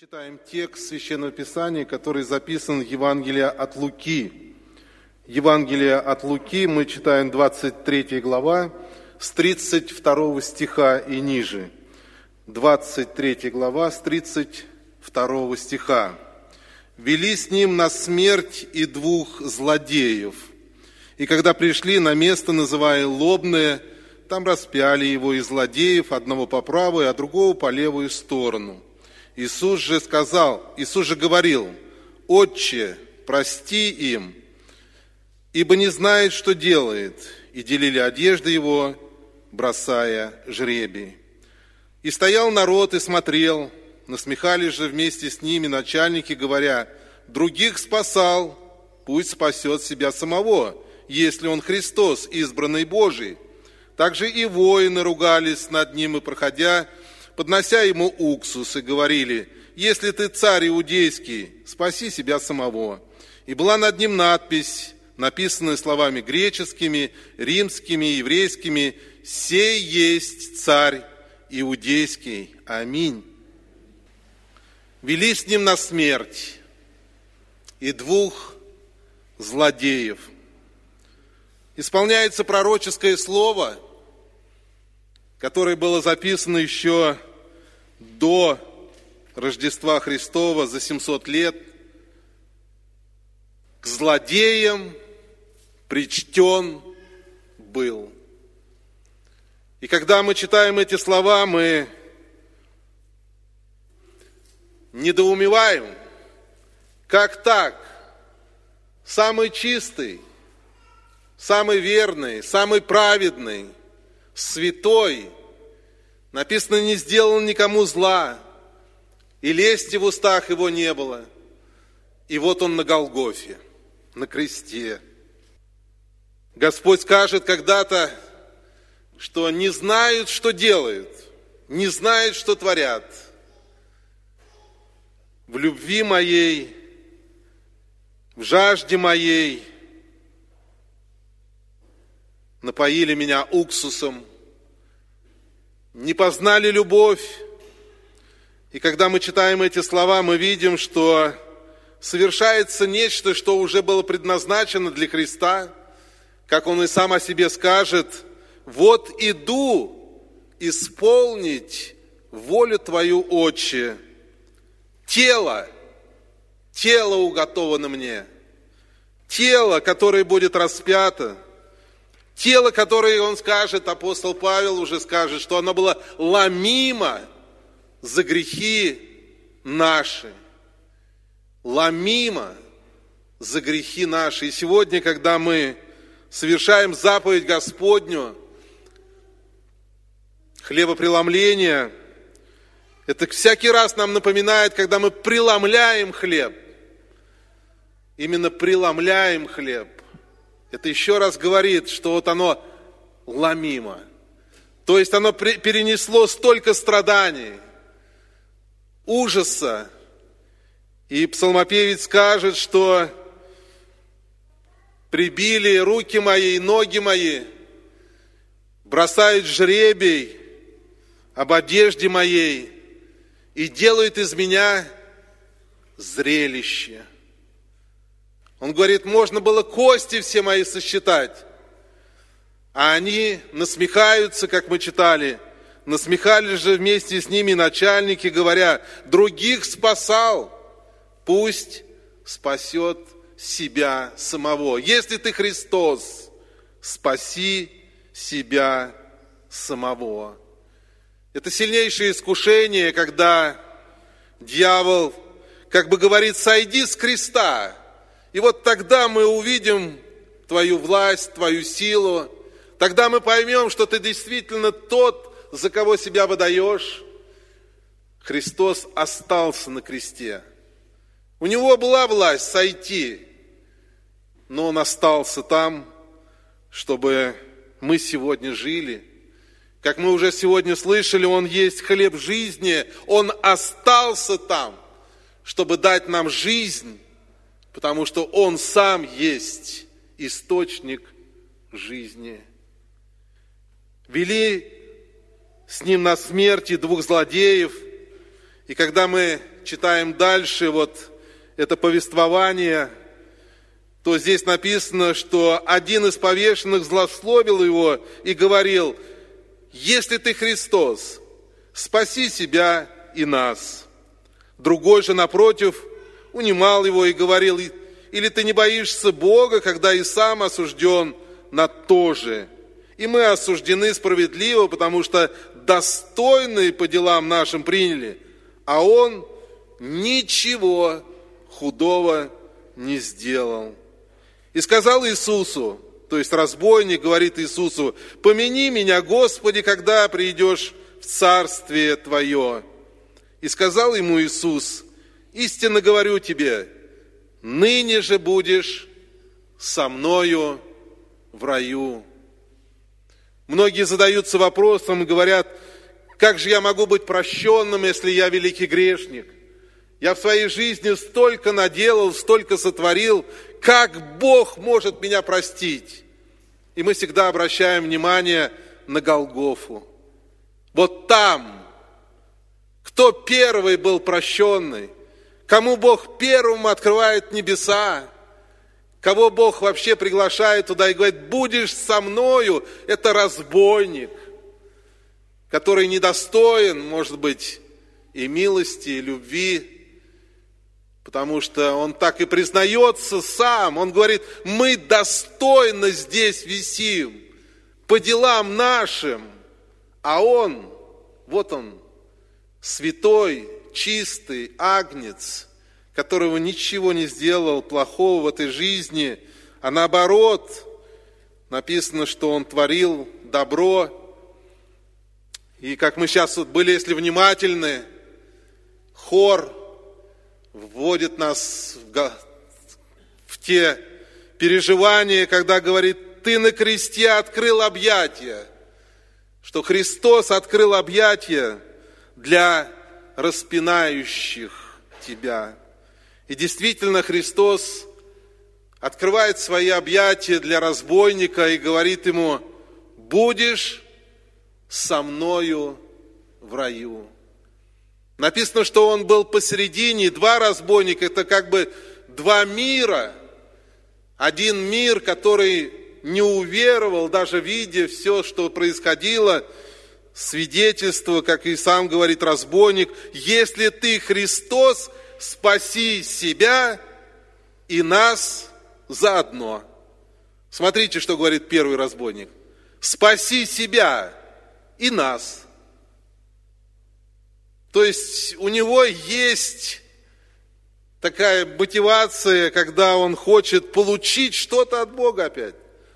Читаем текст Священного Писания, который записан в Евангелии от Луки. Евангелие от Луки мы читаем 23 глава с 32 стиха и ниже. 23 глава с 32 стиха. «Вели с ним на смерть и двух злодеев. И когда пришли на место, называя Лобное, там распяли его и злодеев, одного по правую, а другого по левую сторону. Иисус же говорил: Отче, прости им, ибо не знает, что делает. И делили одежды его, бросая жребий. И стоял народ и смотрел, насмехались же вместе с ними начальники, говоря: других спасал, пусть спасет себя самого, если он Христос, избранный Божий. Также и воины ругались над ним, и, проходя, поднося ему уксус, и говорили: если ты царь иудейский, спаси себя самого. И была над ним надпись, написанная словами греческими, римскими, еврейскими: «Сей есть царь иудейский». Аминь. Вели с ним на смерть и двух злодеев. Исполняется пророческое слово, которое было записано еще до Рождества Христова за 700 лет. К злодеям причтен был. И когда мы читаем эти слова, мы недоумеваем, как так? Самый чистый, самый верный, самый праведный, святой, написано, не сделал никому зла, и лести в устах его не было. И вот он на Голгофе, на кресте. Господь скажет когда-то, что не знают, что делают, не знают, что творят. В любви моей, в жажде моей напоили меня уксусом, не познали любовь. И когда мы читаем эти слова, мы видим, что совершается нечто, что уже было предназначено для Христа, как Он и сам о себе скажет: «Вот иду исполнить волю Твою, Отче. Тело уготовано мне, тело, которое будет распято, тело, которое, он скажет, апостол Павел уже скажет, что оно было ломимо за грехи наши. Ломимо за грехи наши. И сегодня, когда мы совершаем заповедь Господню, хлебопреломление, это всякий раз нам напоминает, когда мы преломляем хлеб. Именно преломляем хлеб. Это еще раз говорит, что вот оно ломимо. То есть оно перенесло столько страданий, ужаса. И псалмопевец скажет, что прибили руки мои и ноги мои, бросают жребий об одежде моей и делают из меня зрелище. Он говорит, можно было кости все мои сосчитать, а они насмехаются, как мы читали. Насмехались же вместе с ними начальники, говоря: других спасал, пусть спасет себя самого. Если ты Христос, спаси себя самого. Это сильнейшее искушение, когда дьявол как бы говорит: сойди с креста, и вот тогда мы увидим твою власть, твою силу, тогда мы поймем, что ты действительно тот, за кого себя выдаешь. Христос остался на кресте. У него была власть сойти, но он остался там, чтобы мы сегодня жили. Как мы уже сегодня слышали, он есть хлеб жизни, он остался там, чтобы дать нам жизнь, потому что он сам есть источник жизни. Вели с ним на смерть и двух злодеев. И когда мы читаем дальше это повествование, то здесь написано, что один из повешенных злословил его и говорил: «Если ты Христос, спаси себя и нас». Другой же, напротив, унимал его и говорил: «Или ты не боишься Бога, когда и сам осужден на то же? И мы осуждены справедливо, потому что достойные по делам нашим приняли, а он ничего худого не сделал». И сказал Иисусу, то есть разбойник говорит Иисусу: «Помяни меня, Господи, когда придешь в Царствие Твое». И сказал ему Иисус: «Истинно говорю тебе, ныне же будешь со мною в раю». Многие задаются вопросом и говорят: как же я могу быть прощенным, если я великий грешник? Я в своей жизни столько наделал, столько сотворил. Как Бог может меня простить? И мы всегда обращаем внимание на Голгофу. Вот там, кто первый был прощенный, кому Бог первым открывает небеса, кого Бог вообще приглашает туда и говорит: будешь со мною, это разбойник, который недостоин, может быть, и милости, и любви, потому что он так и признается сам. Он говорит: мы достойно здесь висим по делам нашим, а он, вот он, святой, чистый агнец, которого ничего не сделал плохого в этой жизни, а наоборот, написано, что он творил добро. И как мы сейчас были, если внимательны, хор вводит нас в те переживания, когда говорит: ты на кресте открыл объятия, что Христос открыл объятия для распинающих тебя. И действительно, Христос открывает свои объятия для разбойника и говорит ему: будешь со мною в раю. Написано, что он был посередине, два разбойника, это как бы два мира. Один мир, который не уверовал, даже видя все, что происходило, свидетельство, как и сам говорит разбойник: если ты Христос, спаси себя и нас заодно. Смотрите, что говорит первый разбойник: спаси себя и нас. То есть у него есть такая мотивация, когда он хочет получить что-то от Бога опять.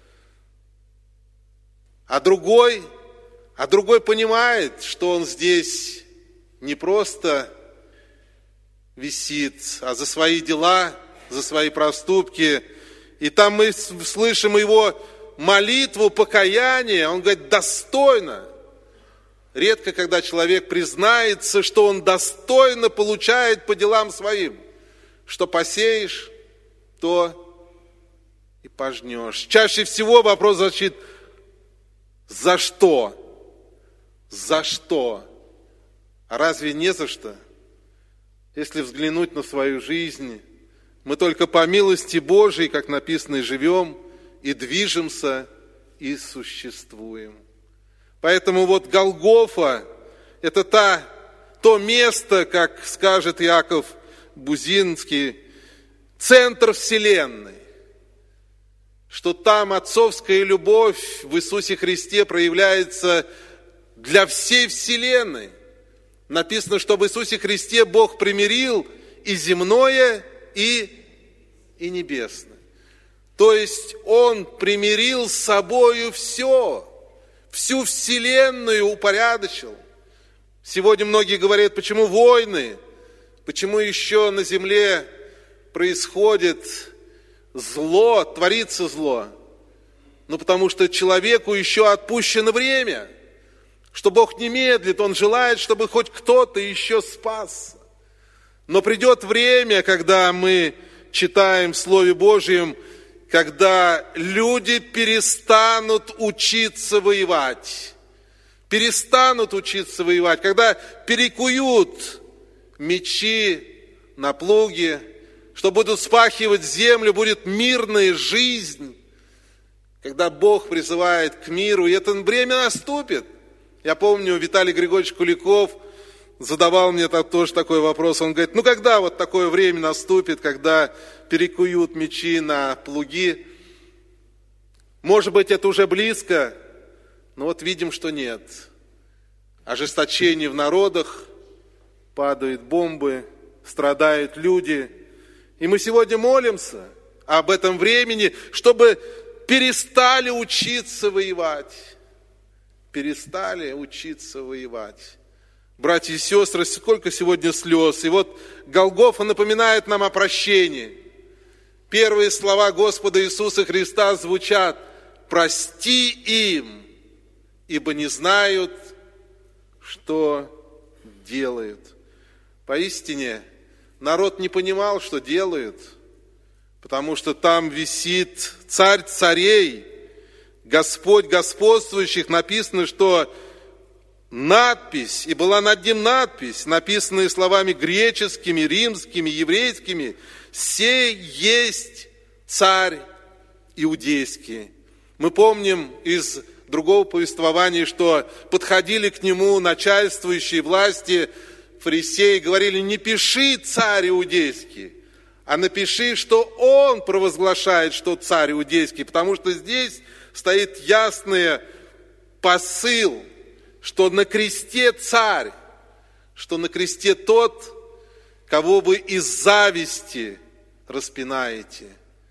А другой понимает, что он здесь не просто висит, а за свои дела, за свои проступки. И там мы слышим его молитву, покаяние. Он говорит: достойно. Редко, когда человек признается, что он достойно получает по делам своим. Что посеешь, то и пожнешь. Чаще всего вопрос звучит: за что? За что? А разве не за что? Если взглянуть на свою жизнь, мы только по милости Божией, как написано, и живем, и движемся, и существуем. Поэтому вот Голгофа – это то место, как скажет Иаков Бузинский, центр вселенной, что там отцовская любовь в Иисусе Христе проявляется для всей вселенной. Написано, что в Иисусе Христе Бог примирил и земное, и небесное. То есть Он примирил с собою все. Всю вселенную упорядочил. Сегодня многие говорят: почему войны, почему еще на земле происходит зло, творится зло? Ну, потому что человеку еще отпущено время, что Бог не медлит, Он желает, чтобы хоть кто-то еще спасся. Но придет время, когда мы читаем в Слове Божьем, когда люди перестанут учиться воевать. Перестанут учиться воевать, когда перекуют мечи на плуге, что будут вспахивать землю, будет мирная жизнь, когда Бог призывает к миру, и это время наступит. Я помню, Виталий Григорьевич Куликов задавал мне тоже такой вопрос. Он говорит, когда вот такое время наступит, когда перекуют мечи на плуги? Может быть, это уже близко, но вот видим, что нет. Ожесточение в народах, падают бомбы, страдают люди. И мы сегодня молимся об этом времени, чтобы перестали учиться воевать. Перестали учиться воевать. Братья и сестры, сколько сегодня слез. И вот Голгофа напоминает нам о прощении. Первые слова Господа Иисуса Христа звучат: «Прости им, ибо не знают, что делают». Поистине, народ не понимал, что делают, потому что там висит Царь царей, Господь господствующих. Написано, что надпись, и была над ним надпись, написанная словами греческими, римскими, еврейскими: «Сей есть царь иудейский». Мы помним из другого повествования, что подходили к нему начальствующие власти, фарисеи, говорили: не пиши «царь иудейский», а напиши, что он провозглашает, что царь иудейский, потому что здесь стоит ясный посыл, что на кресте царь, что на кресте тот, кого вы из зависти распинаете.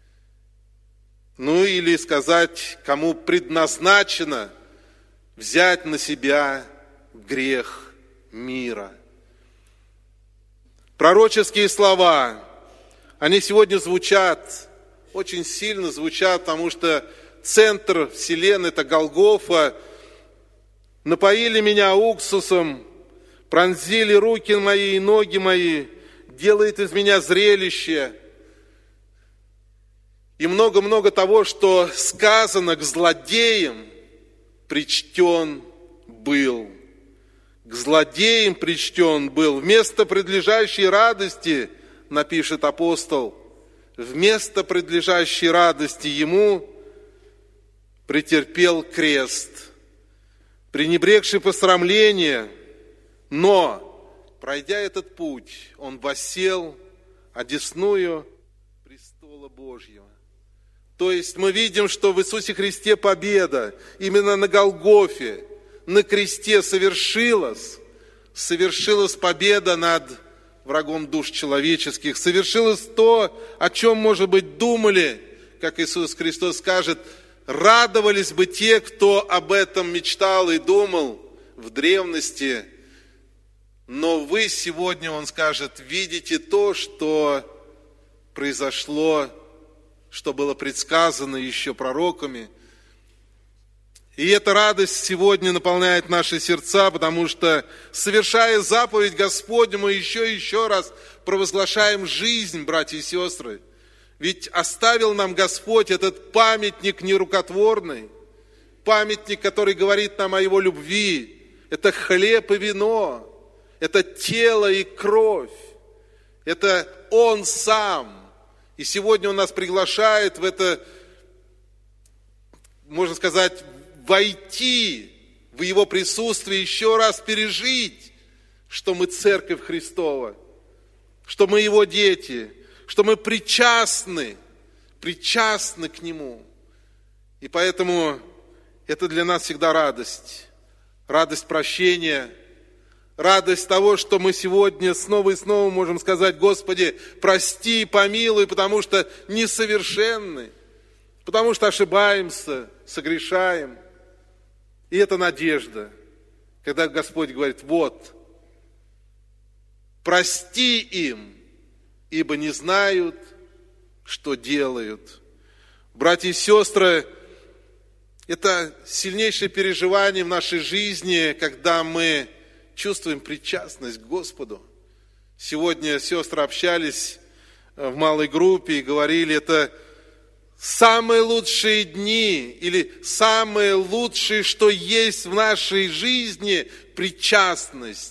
Или сказать, кому предназначено взять на себя грех мира. Пророческие слова, они сегодня звучат, очень сильно звучат, потому что центр вселенной – это Голгофа. Напоили меня уксусом, пронзили руки мои и ноги мои, делает из меня зрелище. И много-много того, что сказано, к злодеям причтен был. К злодеям причтен был. Вместо предлежащей радости, напишет апостол, вместо предлежащей радости ему претерпел крест, пренебрегший посрамление, но, пройдя этот путь, он воссел одесную престола Божьего. То есть мы видим, что в Иисусе Христе победа именно на Голгофе, на кресте совершилась победа над врагом душ человеческих, совершилось то, о чем, может быть, думали, как Иисус Христос скажет, радовались бы те, кто об этом мечтал и думал в древности, но вы сегодня, он скажет, видите то, что произошло, что было предсказано еще пророками. И эта радость сегодня наполняет наши сердца, потому что, совершая заповедь Господню, мы еще раз провозглашаем жизнь, братья и сестры. Ведь оставил нам Господь этот памятник нерукотворный, памятник, который говорит нам о Его любви. Это хлеб и вино, это тело и кровь, это Он Сам. И сегодня Он нас приглашает в это, можно сказать, войти в Его присутствие, еще раз пережить, что мы Церковь Христова, что мы Его дети, что мы причастны к Нему. И поэтому это для нас всегда радость прощения, радость того, что мы сегодня снова и снова можем сказать: Господи, прости, помилуй, потому что несовершенны, потому что ошибаемся, согрешаем. И это надежда, когда Господь говорит: вот, прости им, ибо не знают, что делают. Братья и сестры, это сильнейшее переживание в нашей жизни, когда мы чувствуем причастность к Господу. Сегодня сестры общались в малой группе и говорили, это самые лучшие дни или самое лучшее, что есть в нашей жизни, причастность.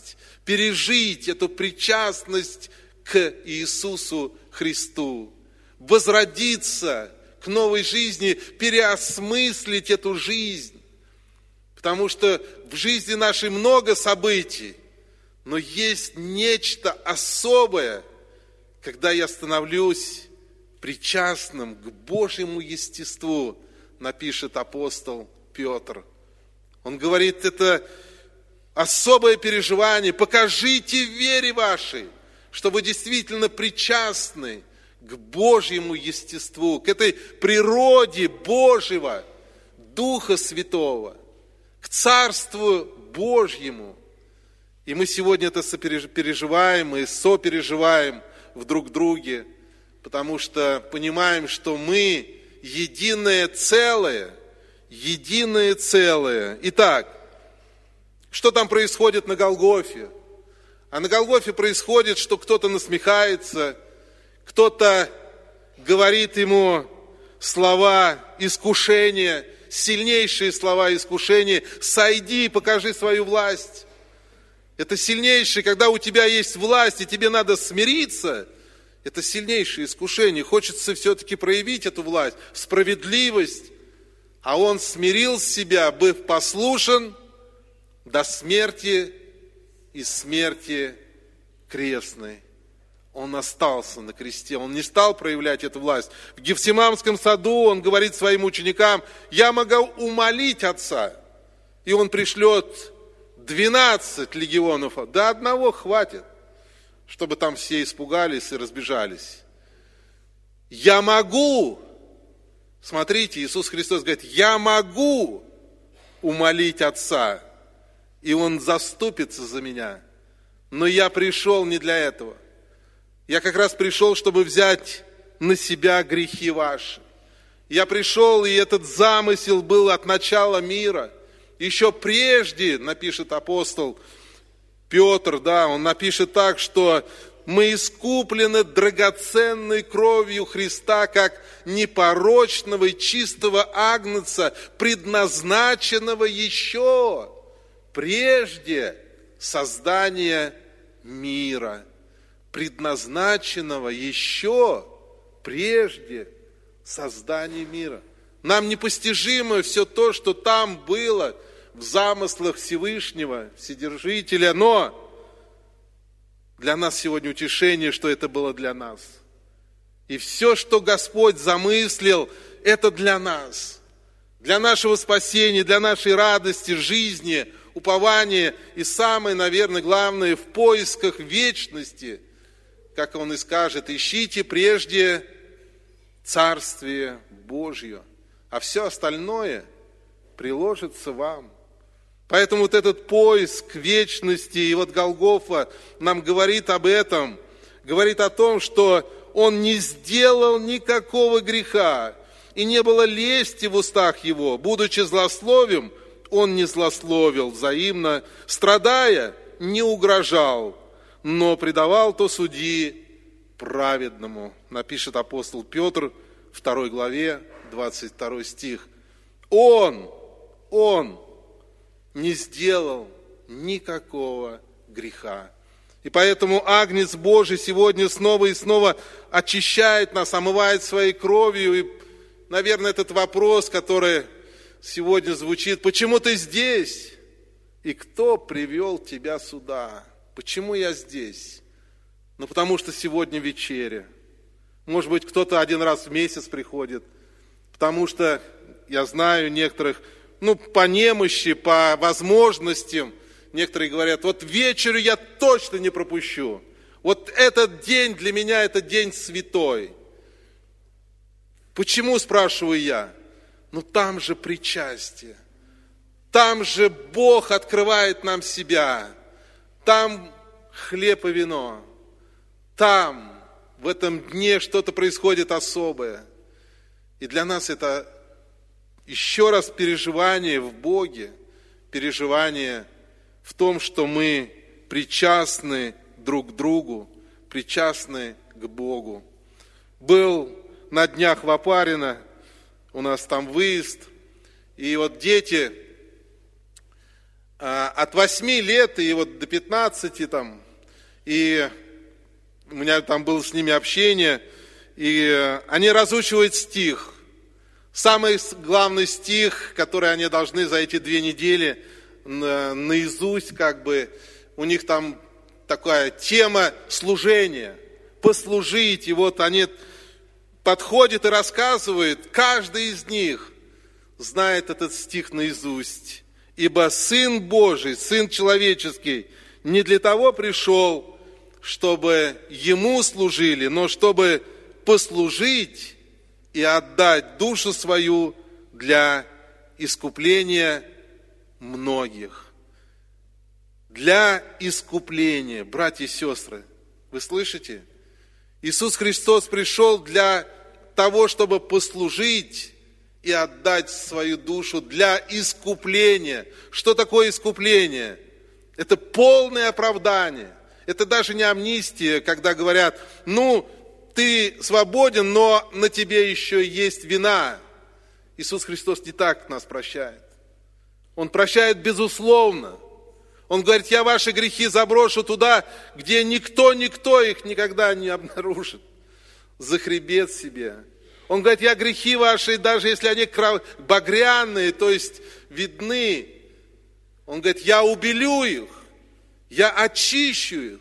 пережить эту причастность к Иисусу Христу, возродиться к новой жизни, переосмыслить эту жизнь. Потому что в жизни нашей много событий, но есть нечто особое, когда я становлюсь причастным к Божьему естеству, напишет апостол Петр. Он говорит, это особое переживание. Покажите в вере вашей, что вы действительно причастны к Божьему естеству, к этой природе Божьего, Духа Святого, к Царству Божьему. И мы сегодня это переживаем и сопереживаем в друг друге, потому что понимаем, что мы единое целое, единое целое. Итак, что там происходит на Голгофе? А на Голгофе происходит, что кто-то насмехается, кто-то говорит ему слова искушения, сильнейшие слова искушения. Сойди, покажи свою власть. Это сильнейшее, когда у тебя есть власть, и тебе надо смириться. Это сильнейшее искушение. Хочется все-таки проявить эту власть, справедливость. А он смирил себя, быв послушен до смерти и смерти крестной. Он остался на кресте, он не стал проявлять эту власть. В Гефсиманском саду он говорит своим ученикам, я могу умолить Отца, и он пришлет 12 легионов, до одного хватит, чтобы там все испугались и разбежались. Я могу, смотрите, Иисус Христос говорит, я могу умолить Отца, и Он заступится за меня. Но я пришел не для этого. Я как раз пришел, чтобы взять на себя грехи ваши. Я пришел, и этот замысел был от начала мира. Еще прежде, напишет апостол Петр, он напишет так, что мы искуплены драгоценной кровью Христа, как непорочного и чистого агнца, предназначенного еще прежде создания мира. Предназначенного еще прежде создания мира. Нам непостижимо все то, что там было в замыслах Всевышнего, Вседержителя, но для нас сегодня утешение, что это было для нас. И все, что Господь замыслил, это для нас, для нашего спасения, для нашей радости, жизни, упования и самое, наверное, главное, в поисках вечности, как Он и скажет, ищите прежде Царствие Божье, а все остальное приложится вам. Поэтому вот этот поиск вечности, и вот Голгофа нам говорит об этом, говорит о том, что Он не сделал никакого греха, и не было лести в устах Его. Будучи злословим, Он не злословил взаимно, страдая, не угрожал, но предавал то судьи праведному, напишет апостол Петр в 2 главе, 22 стих. Он не сделал никакого греха. И поэтому Агнец Божий сегодня снова и снова очищает нас, омывает своей кровью. И, наверное, этот вопрос, который сегодня звучит, почему ты здесь? И кто привел тебя сюда? Почему я здесь? Ну, потому что сегодня вечеря. Может быть, кто-то один раз в месяц приходит, потому что, я знаю некоторых, по немощи, по возможностям, некоторые говорят, вот вечерю я точно не пропущу. Вот этот день для меня, это день святой. Почему, спрашиваю я? Там же причастие. Там же Бог открывает нам себя. Там хлеб и вино. Там, в этом дне что-то происходит особое. И для нас это еще раз переживание в Боге, переживание в том, что мы причастны друг к другу, причастны к Богу. Был на днях в Опарино, у нас там выезд, и вот дети от 8 лет и вот до 15 там, и у меня там было с ними общение, и они разучивают стих. Самый главный стих, который они должны за эти 2 недели наизусть, как бы, у них там такая тема служения, послужить. И вот они подходят и рассказывают, каждый из них знает этот стих наизусть. Ибо Сын Божий, Сын человеческий, не для того пришел, чтобы Ему служили, но чтобы послужить и отдать душу свою для искупления многих. Для искупления, братья и сестры, вы слышите? Иисус Христос пришел для того, чтобы послужить и отдать свою душу для искупления. Что такое искупление? Это полное оправдание. Это даже не амнистия, когда говорят, ну, ты свободен, но на тебе еще есть вина. Иисус Христос не так нас прощает. Он прощает безусловно. Он говорит, я ваши грехи заброшу туда, где никто их никогда не обнаружит. За хребет себе. Он говорит, я грехи ваши, даже если они багряные, то есть видны, он говорит, я убелю их, я очищу их.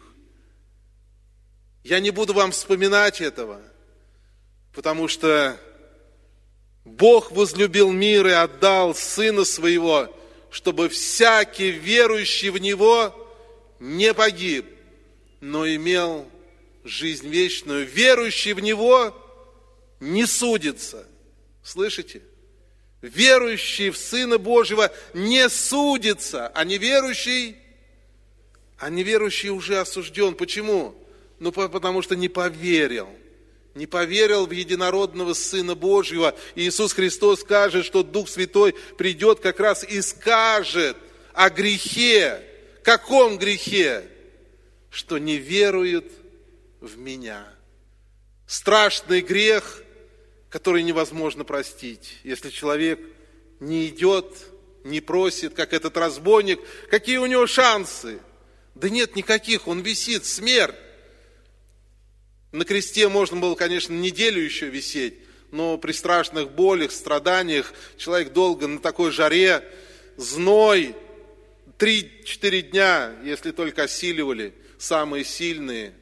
Я не буду вам вспоминать этого, потому что Бог возлюбил мир и отдал Сына Своего, чтобы всякий верующий в Него не погиб, но имел жизнь вечную. Верующий в Него не судится. Слышите? Верующий в Сына Божьего не судится, а неверующий уже осужден. Почему? Ну, потому что не поверил. Не поверил в единородного Сына Божьего. И Иисус Христос скажет, что Дух Святой придет как раз и скажет о грехе. Каком грехе? Что не веруют в Меня. Страшный грех, который невозможно простить. Если человек не идет, не просит, как этот разбойник, какие у него шансы? Да нет никаких, он висит, смерть. На кресте можно было, конечно, неделю еще висеть, но при страшных болях, страданиях человек долго на такой жаре, зной, 3-4 дня, если только осиливали, самые сильные.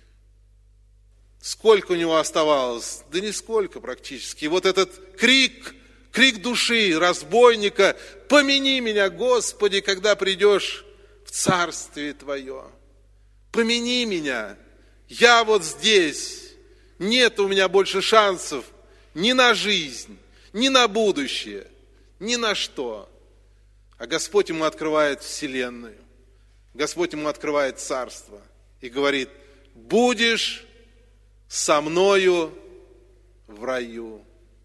Сколько у него оставалось? Да нисколько практически. И вот этот крик души разбойника, помяни меня, Господи, когда придешь в Царствие Твое. Помяни меня. Я вот здесь, нет у меня больше шансов ни на жизнь, ни на будущее, ни на что. А Господь ему открывает вселенную, Господь ему открывает царство и говорит, будешь со мною в раю.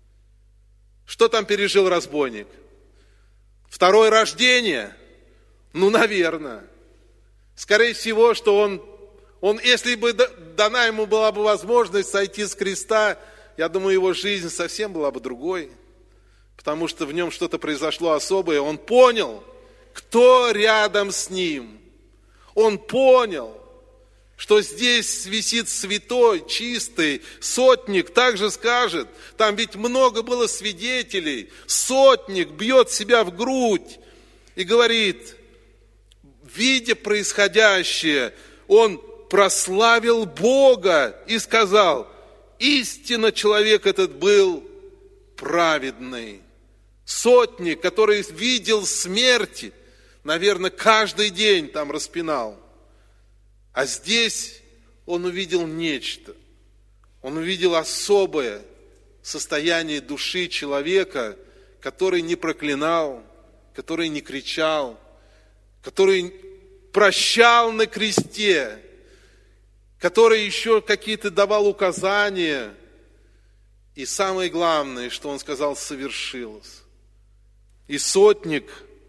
Что там пережил разбойник? Второе рождение? Ну, наверное. Скорее всего, что он, если бы дана ему была бы возможность сойти с креста, я думаю, его жизнь совсем была бы другой, потому что в нем что-то произошло особое. Он понял, кто рядом с ним. Он понял, что здесь висит святой, чистый, сотник также скажет, там ведь много было свидетелей, сотник бьет себя в грудь и говорит, видя происходящее, он прославил Бога и сказал, истинно человек этот был праведный. Сотник, который видел смерти, наверное, каждый день там распинал. А здесь он увидел нечто. Он увидел особое состояние души человека, который не проклинал, который не кричал, который прощал на кресте, который еще какие-то давал указания. И самое главное, что он сказал, совершилось. И сотник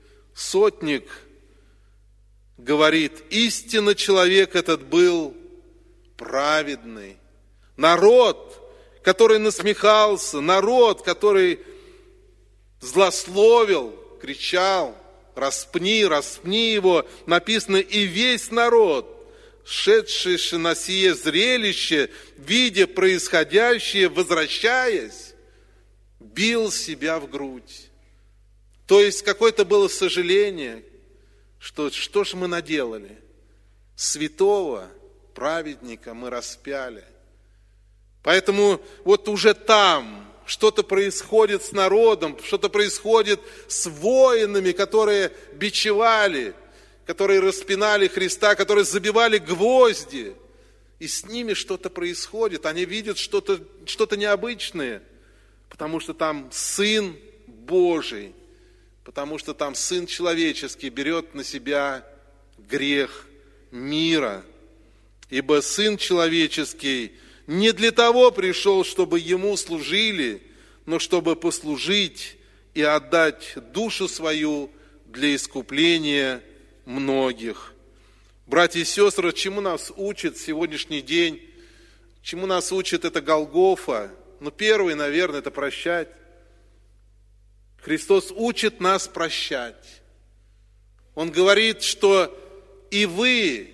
говорит, истинно человек этот был праведный. Народ, который насмехался, народ, который злословил, кричал, распни его, написано, и весь народ, шедший на сие зрелище, видя происходящее, возвращаясь, бил себя в грудь. То есть какое-то было сожаление, что ж мы наделали? Святого праведника мы распяли. Поэтому вот уже там что-то происходит с народом, что-то происходит с воинами, которые бичевали, которые распинали Христа, которые забивали гвозди. И с ними что-то происходит. Они видят что-то необычное, потому что там Сын Божий, потому что там Сын Человеческий берет на себя грех мира. Ибо Сын Человеческий не для того пришел, чтобы Ему служили, но чтобы послужить и отдать душу свою для искупления многих. Братья и сестры, чему нас учит сегодняшний день? Чему нас учит эта Голгофа? Первый, наверное, это прощать. Христос учит нас прощать. Он говорит, что и вы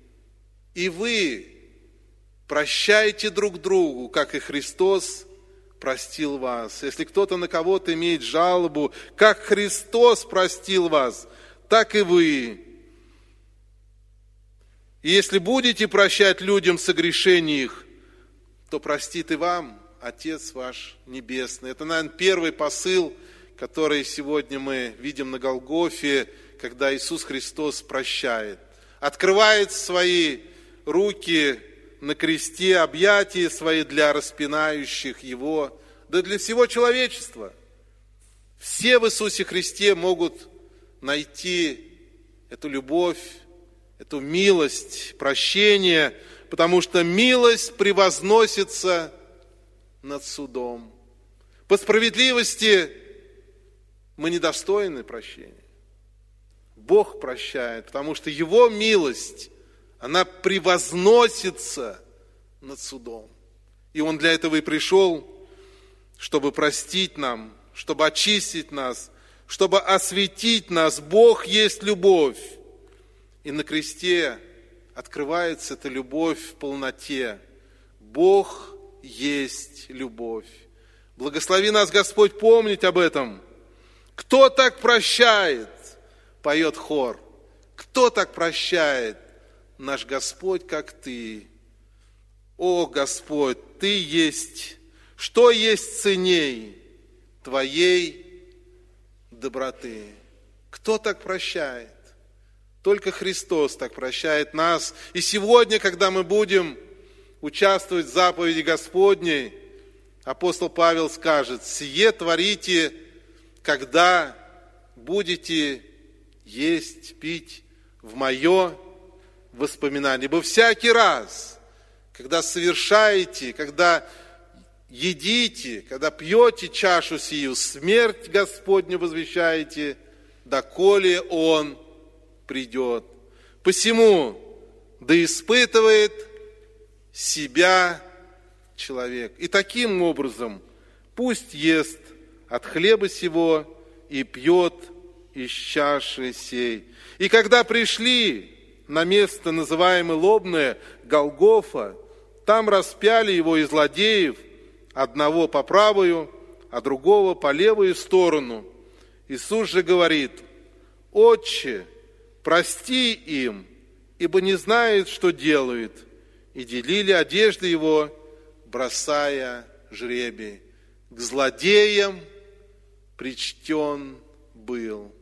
прощайте друг другу, как и Христос простил вас. Если кто-то на кого-то имеет жалобу, как Христос простил вас, так и вы. И если будете прощать людям согрешения их, то простит и вам Отец ваш Небесный. Это, наверное, первый посыл, который сегодня мы видим на Голгофе, когда Иисус Христос прощает. Открывает свои руки на кресте, объятия свои для распинающих Его, да для всего человечества. Все в Иисусе Христе могут найти эту любовь, эту милость, прощение, потому что милость превозносится над судом. По справедливости мы недостойны прощения. Бог прощает, потому что Его милость, она превозносится над судом. И Он для этого и пришел, чтобы простить нам, чтобы очистить нас, чтобы осветить нас. Бог есть любовь. И на кресте открывается эта любовь в полноте. Бог есть любовь. Благослови нас, Господь, помнить об этом. Кто так прощает? Поет хор. Кто так прощает? Наш Господь, как Ты. О, Господь, Ты есть. Что есть ценней Твоей доброты? Кто так прощает? Только Христос так прощает нас. И сегодня, когда мы будем участвовать в заповеди Господней, апостол Павел скажет: «Сие творите, когда будете есть, пить в мое воспоминание». Ибо всякий раз, когда совершаете, когда едите, когда пьете чашу сию, смерть Господню возвещаете, доколе Он придет. Посему да испытывает себя человек. И таким образом пусть ест от хлеба сего и пьет из чаши сей. И когда пришли на место, называемое Лобное, Голгофа, там распяли его и злодеев, одного по правую, а другого по левую сторону. Иисус же говорит: «Отче, прости им, ибо не знают, что делают». И делили одежды его, бросая жребий. К злодеям причтен был.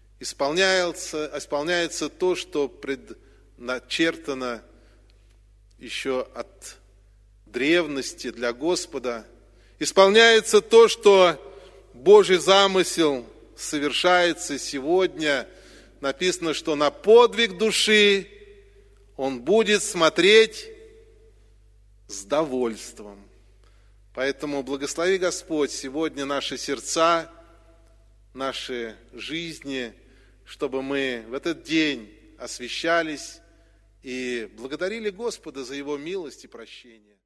Исполняется то, что предначертано еще от древности для Господа. Исполняется то, что Божий замысел совершается сегодня. Написано, что на подвиг души Он будет смотреть с довольством. Поэтому благослови Господь сегодня наши сердца, наши жизни, чтобы мы в этот день освящались и благодарили Господа за Его милость и прощение.